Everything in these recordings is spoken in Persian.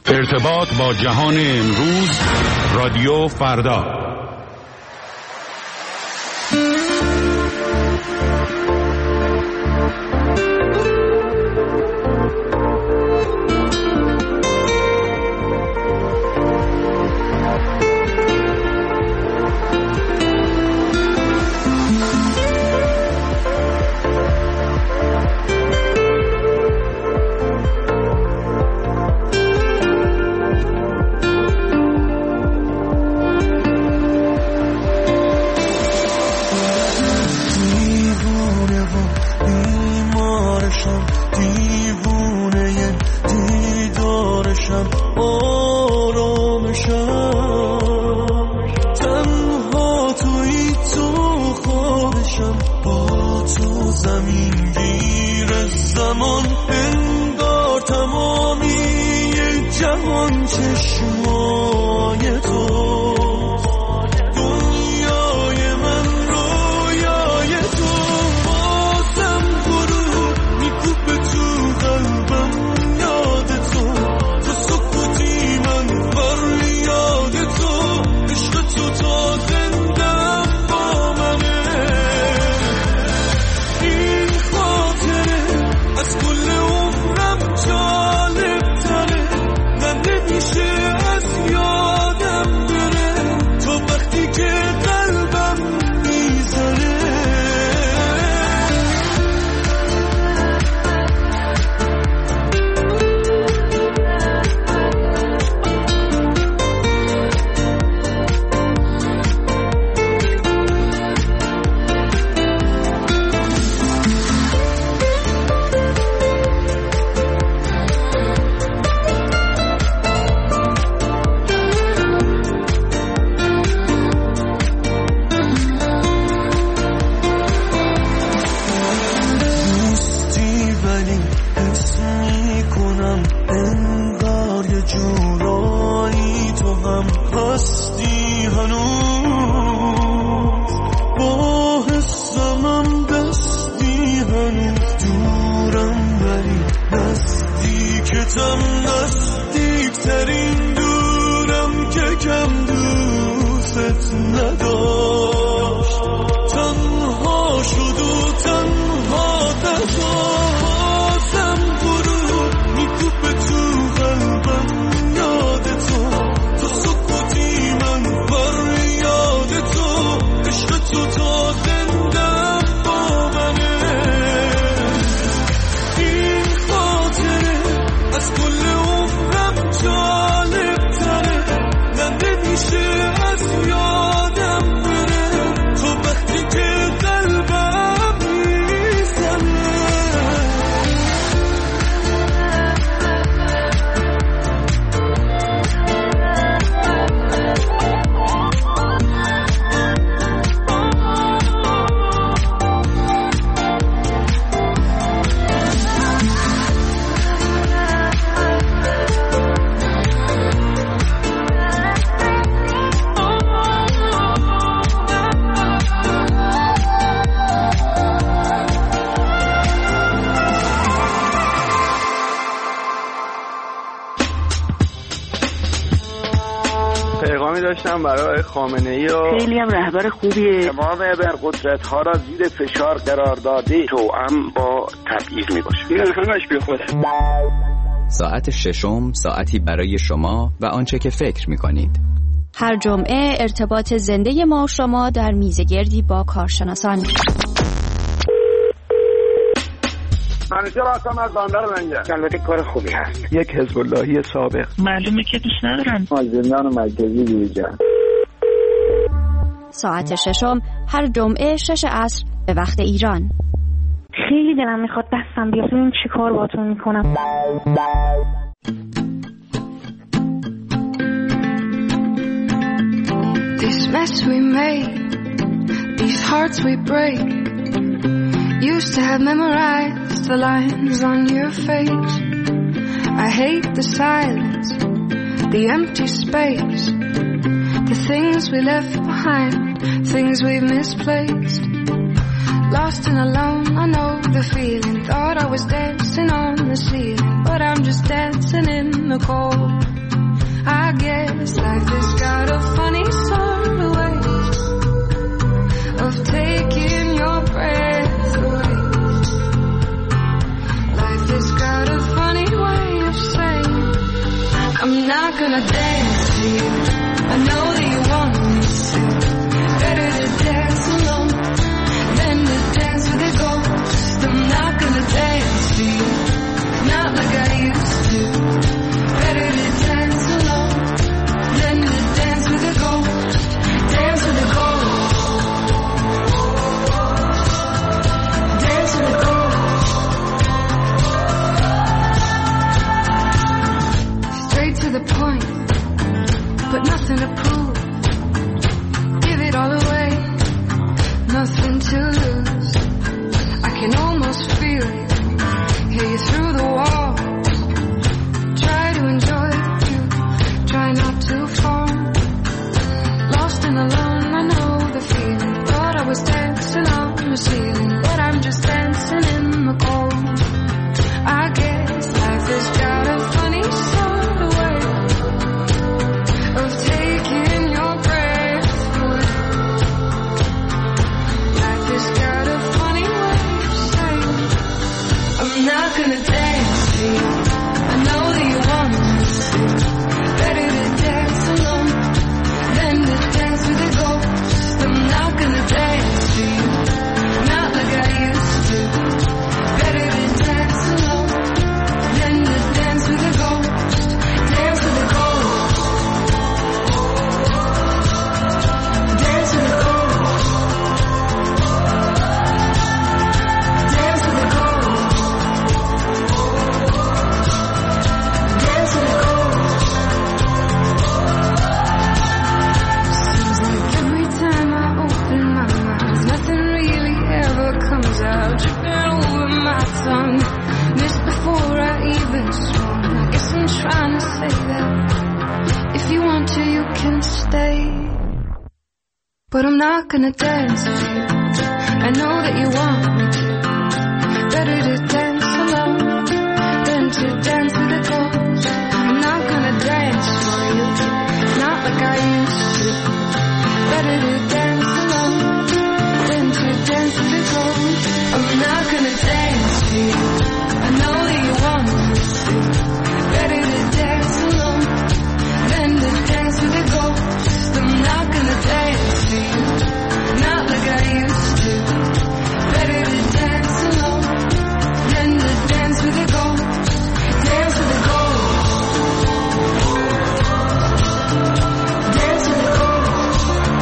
ارتباط با جهان امروز، رادیو فردا. داشتم برای خامنه‌ای و خیلی هم رهبر خوبیه. تمام ابرقدرت‌ها را زیر فشار قرار داده توأم با تبعیض میباشه. این همش بی خوده. ساعت ششم، ساعتی برای شما و آنچه که فکر میکنید. هر جمعه ارتباط زنده ما و شما در میزگردی با کارشناسان. منیجر هستم از بندر لنگر. البته کار خوبی هست. یک حزب اللهی سابق. معلومه که دوست ندارم. زندان مرکزی بیرجان. ساعت ششم هر جمعه 6 عصر به وقت ایران. خیلی دلم میخواد دستم بیاد ببینم چی کار باهاتون میکنم. This mess we made, these hearts we break. Used to have memorized the lines on your face. I hate the silence, the empty space, the things we left behind, things we've misplaced. Lost and alone, I know the feeling. Thought I was dancing on the ceiling, but I'm just dancing in the cold. I guess life has got a funny sort of way of taking your breath away. Life has got a funny way of saying, I'm not gonna dance to you. I know that you want me to. Better to dance alone than to dance with a ghost. I'm not gonna dance to you, not like I used to. Better to dance alone than to dance with a ghost. Dance with a ghost. Dance with a ghost. Straight to the point, but nothing to prove. Give it all away, nothing to lose. I can almost feel you, hear you through the wall. Try to enjoy you, try not to fall. Lost and alone, I know the feeling. Thought I was dancing on the ceiling, but I'm just dancing in the cold. I guess life has got a funny sort of way of taking your breath away. Life has got a funny way of saying, I'm not gonna dance to you. I know that you want me to. Better to dance alone than to dance with a ghost. I'm not gonna dance to you, not like I used to. Better to dance alone than to dance with a ghost. Dance with a ghost. Dance with a ghost. Dance with a ghost. Dance with a ghost. Seems like every time I open my mouth, nothing really ever comes out. Tripping over my tongue, missed before I even swung. I guess I'm trying to say that if you want to, you can stay. But I'm not gonna dance with you. I know that you want me to. Better to dance alone than to dance with a ghost. I'm not gonna dance for you, not like I used to. Better to dance alone than to dance with a ghost. I'm not gonna dance for you. I know that you want me to. Better to dance alone than to dance with a ghost. I'm not gonna dance for you, not like I used to. Better to dance alone than to dance with a ghost. Dance with a ghost. Dance with a ghost.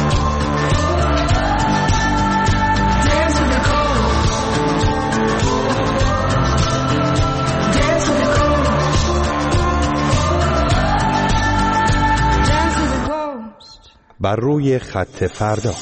Dance with a ghost. Dance with a ghost. Dance with a ghost. بر روی خط فردا.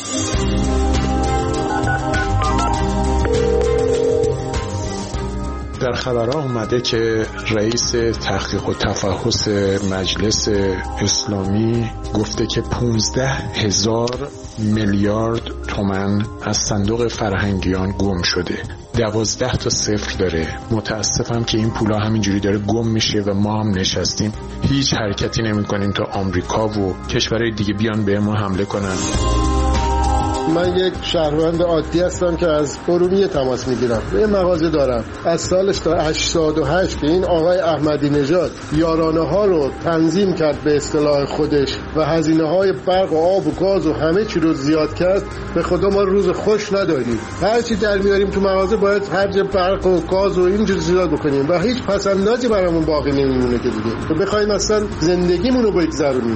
در خبرها اومده که رئیس تحقیق و تفحص مجلس اسلامی گفته که 15,000 میلیارد تومان از صندوق فرهنگیان گم شده. 12 تا صفر داره. متاسفم که این پولا همینجوری داره گم میشه و ما هم نشستیم هیچ حرکتی نمی کنیم تا آمریکا و کشورهای دیگه بیان به ما حمله کنن. من یک شهروند عادی هستم که از ارومیه تماس میگیرم. یه مغازه دارم. از سالش تا 88 که این آقای احمدی نژاد یارانه ها رو تنظیم کرد به اصطلاح خودش و هزینه های برق و آب و گاز و همه چی رو زیاد کرد، به خدا ما روز خوش نداریم. هر چی در میاریم تو مغازه باید خرج برق و گاز و اینجوری زیاد بکنیم و هیچ پسندازی برامون باقی نمیمونه که دیگه تو بخوایم اصلا زندگیمون رو بگذرونیم.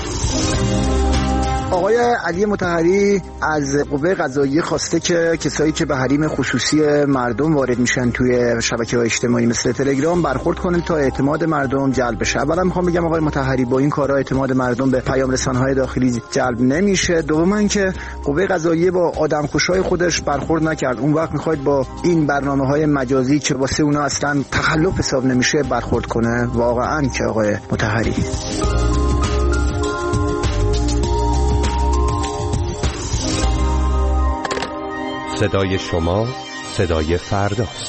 آقای علی مطهری از قوه قضاییه خواسته که کسایی که به حریم خصوصی مردم وارد میشن توی شبکه‌های اجتماعی مثل تلگرام برخورد کنن تا اعتماد مردم جلب بشه. اولا میخوام بگم آقای مطهری با این کارا اعتماد مردم به پیام رسانه‌های داخلی جلب نمیشه. دوما اینکه قوه قضاییه با آدمکشای خودش برخورد نکرد. اون وقت میخواید با این برنامه‌های مجازی که واسه اونا اصلا تخلف حساب نمیشه برخورد کنه. واقعا که آقای مطهری صدای شما صدای فرداست.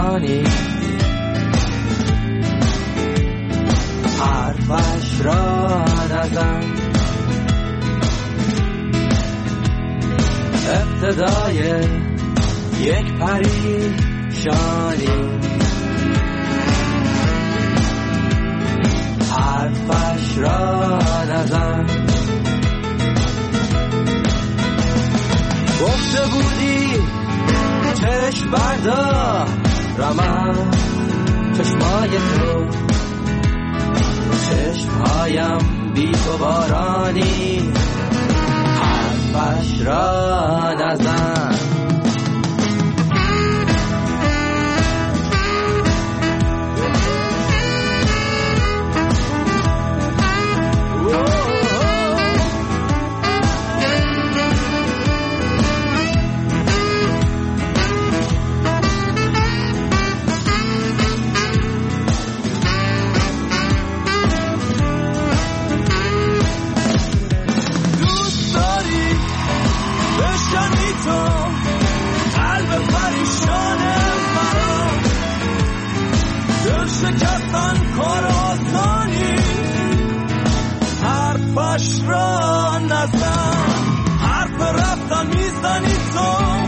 بارانی حرفش را نزن ابتدای یک پریشانی حرفش را نزن گفته بودی چشم بردارم چشمای تو چشمهایم بی تو بارانی حرفش را نزن شکستن کار آسانی حرفش را نزن حرف رفتن میزنی تو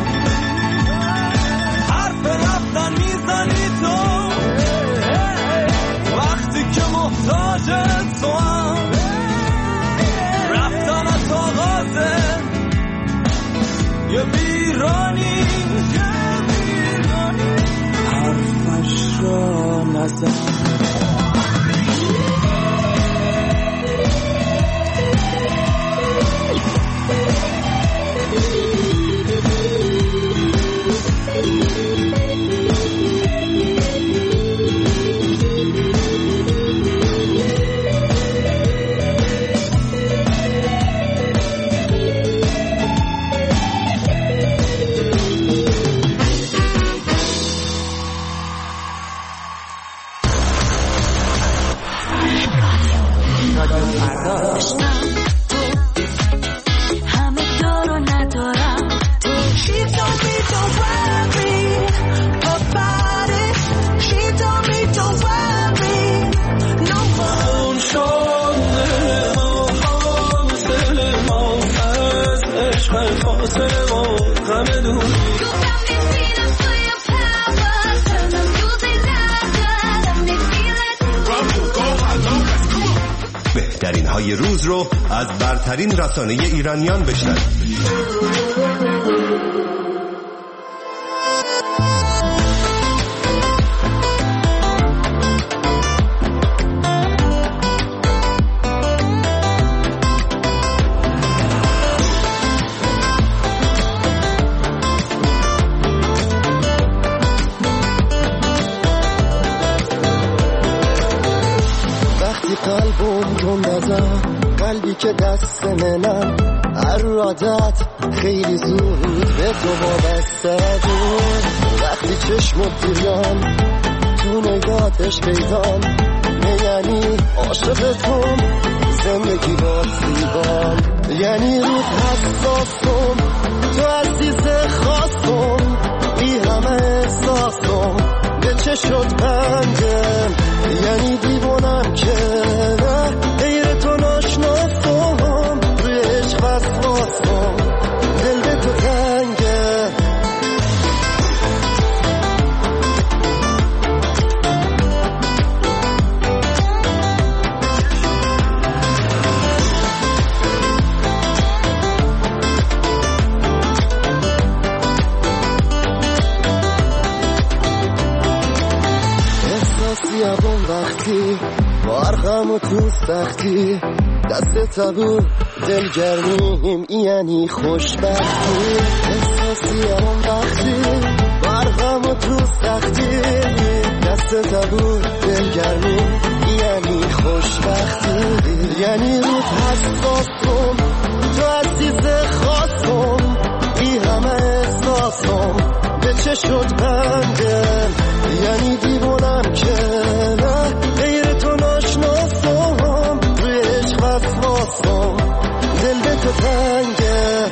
حرف رفتن میزنی تو وقتی که محتاج تو هم رفتنت آغازه یه ویرانی حرفش را نزن بهترین های روز رو از برترین رسانه ایرانیان بشنوید. قلبی که دست منم هر عادت خیلی زود به تو وابسته بود وقتی چشمت دیدم تو نگاتش پیدام یعنی عاشقتم زندگی با سیبان یعنی رود حساسم تو عزیز خواستم بی همه احساسم به چه شد بندم یعنی دیوانم که نه غیر تو ناشناسم روی عشق وسواسم دل به تو تنگه وقتی بارغم و تو سختی دست تبو دلگرمیم یعنی خوشبختی احساسی همون وقتی بارغم و تو سختی دست تبو دلگرمیم یعنی خوشبختی یعنی رود حساسم تو عزیز خواستم بی همه احساسم به چه شد بندم یعنی دیوانم که نه غیر تو ناشناسم روی عشق وسواسم دل به تو تنگه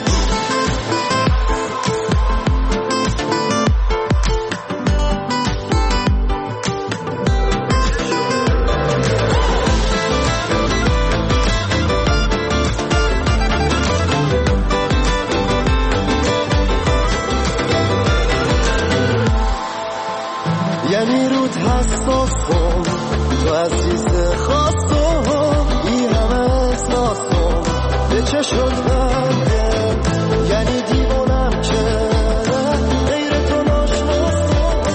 وقتی رود حساسم تو عزیز خواستم ای همه احساسم به چه شد بنده یعنی دیوانم که غیر تو ناشناسم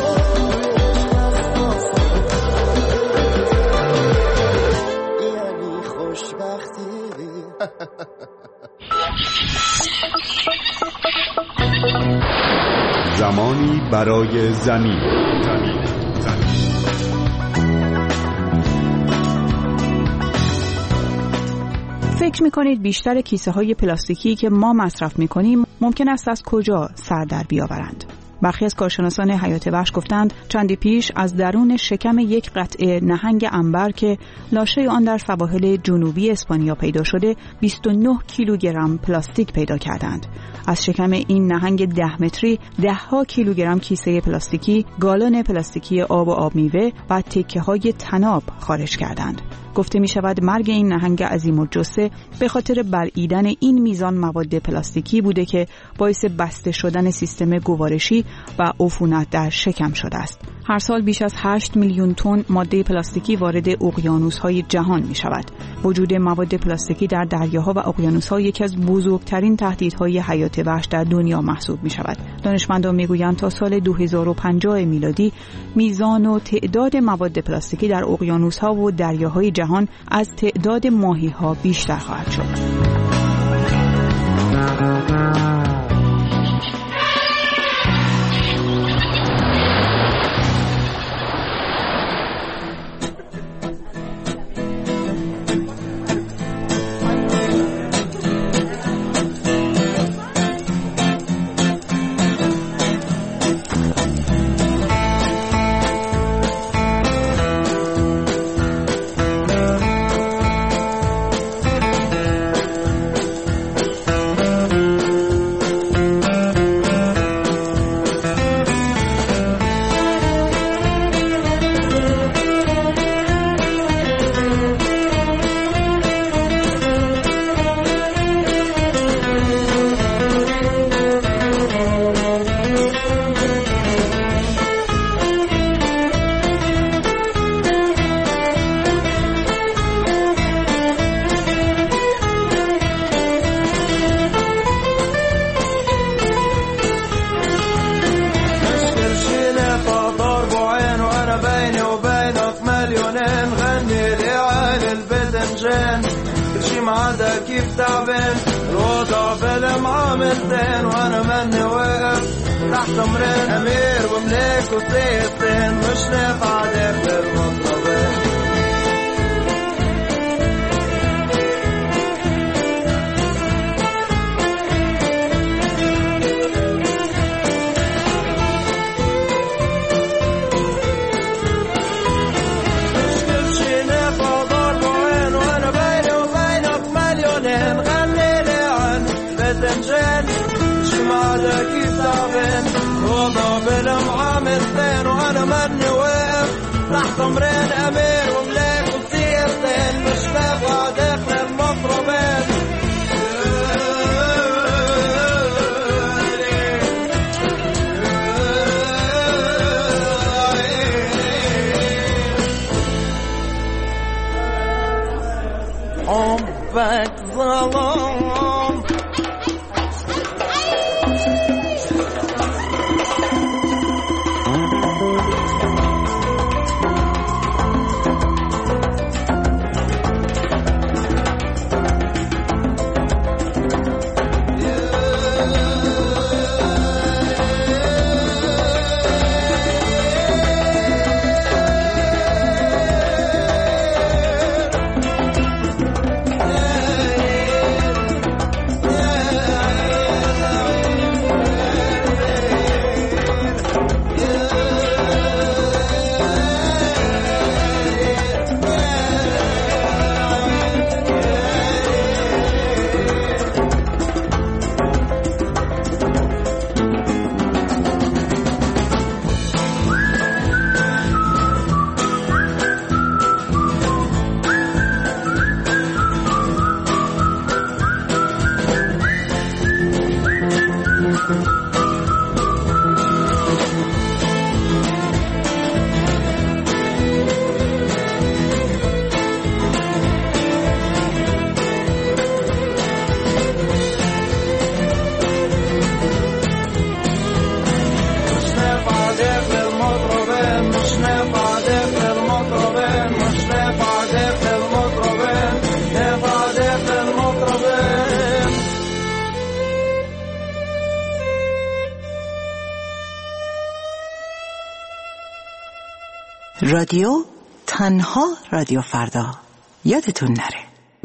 یعنی خوشبختی زمانی برای زمین. فکر می‌کنید بیشتر کیسه‌های پلاستیکی که ما مصرف می‌کنیم ممکن است از کجا سر در بیاورند؟ برخی از کارشناسان حیات وحش گفتند چندی پیش از درون شکم یک قطعه نهنگ عنبر که لاشه آن در سواحل جنوبی اسپانیا پیدا شده 29 کیلوگرم پلاستیک پیدا کردند. از شکم این نهنگ 10 متری 10 ها کیلوگرم کیسه پلاستیکی، گالون پلاستیکی آب و آب میوه و تکه‌های طناب خارج کردند. گفته می شود مرگ این نهنگ عظیم الجثه به خاطر بلعیدن این میزان مواد پلاستیکی بوده که باعث بسته شدن سیستم گوارشی و عفونت در شکم شده است. هر سال بیش از 8 میلیون تن ماده پلاستیکی وارد اقیانوس‌های جهان می شود. وجود مواد پلاستیکی در دریاها و اقیانوس‌ها یکی از بزرگترین تهدیدهای حیات وحش در دنیا محسوب می شود. دانشمندان می گویند تا سال 2050 میلادی میزان و تعداد مواد پلاستیکی در اقیانوس‌ها و دریاهای جهان از تعداد ماهی‌ها بیشتر خواهد شد. رادیو تنها رادیو فردا، یادتون نره.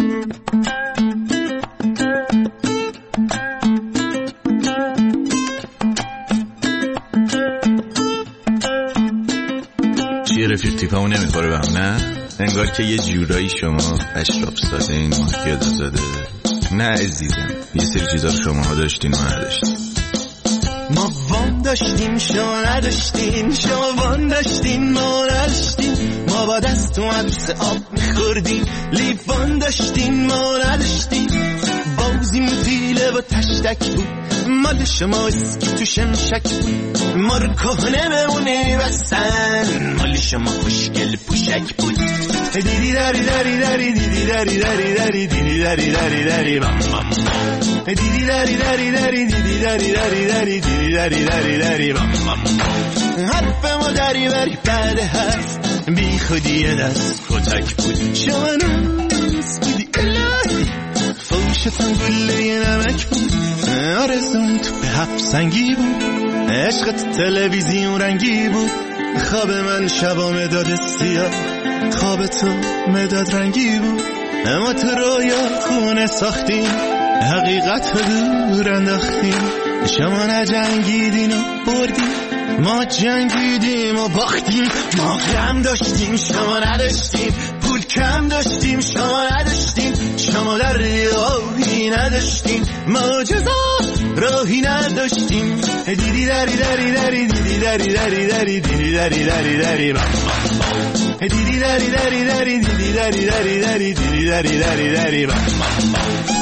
چیه رفیق تیپمون نمیخوره به هم؟ نه؟ انگار که یه جورایی شما اشراف ساده این ماهی زاده. نه عزیزم، یه سری چیزا رو شماها داشتین و نداشتین. ما وان داشتیم شما نداشتین، شما وان داشتین ما نداشتین. ما با دست تو عبس آب میخوردیم، لیوان داشتین ما نداشتین. بازیم پیله و تشتک بود، مال شما اسکی تو شمشک بود. ما رو کهنه بمونه بستن، مال شما خوشگل پوشک بود. دیدی داری داری داری دیدی داری داری داری دیدی داری داری داری بام بام. دیدی داری داری داری دیدی داری داری داری دیدی داری داری داری بام بام. حرف ما داری بری بعد حرف، بی خودی دست کتک بود. شما ناز بودی الهی، فوشتم گله نمک بود. آرزون تو به هفت سنگی بود، عشقت تلویزیون رنگی بود. خواب من شبا مداد سیاه، خواب تو مداد رنگی بود. اما تو رویا خونه ساختیم، حقیقت رو دور انداختیم. شما نجنگیدین و بردیم، ما جنگیدیم و باختیم. ما غم داشتیم شما نداشتیم، پول کم داشتیم شما نداشتیم. شما در راهی نداشتیم، ما جزا راهی نداشتیم. دیدی داری داری داری دیدی داری داری داری دیدی داری داری داری بام بام. دیدی داری داری داری دیدی داری داری داری دیدی داری داری داری بام بام.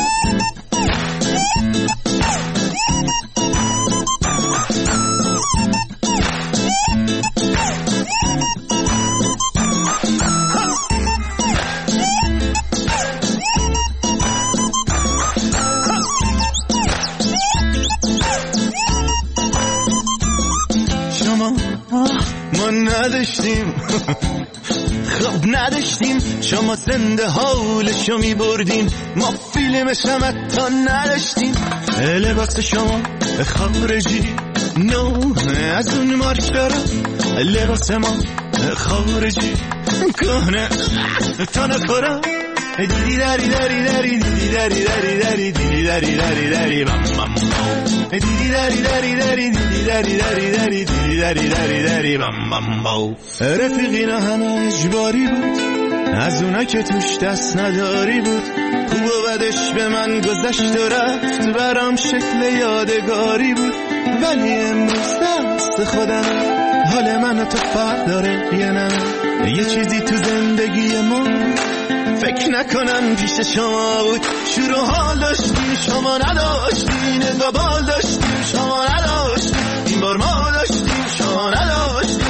نداشتیم خب نداشتیم. شما زنده حالشو می بردین، ما فیلم شمتا نداشتیم. لباس شما خارجی نو از اون مارکرا، لباس ما خارجی کهنه تا نخورم. دیدی داری داری داری دیدی داری داری داری دیدی داری داری داری بام بام. دیدی داری داری داری دیدی داری داری داری دیدی داری داری داری بام بام بام. رفیقینا همه اجباری بود، از اونا که توش دست نداری بود. خوب و بدش به من گذشت و رفت، برام شکل یادگاری بود. ولی امروز دست خودم، حال منو تو فرق داره یه نمه. یه چیزی تو زندگی ما فکر نکنم پیش شما بود. شور و حال داشتیم شما نداشتین، انگار بال داشتیم شما نداشتین. این بار ما داشتیم شما نداشتین.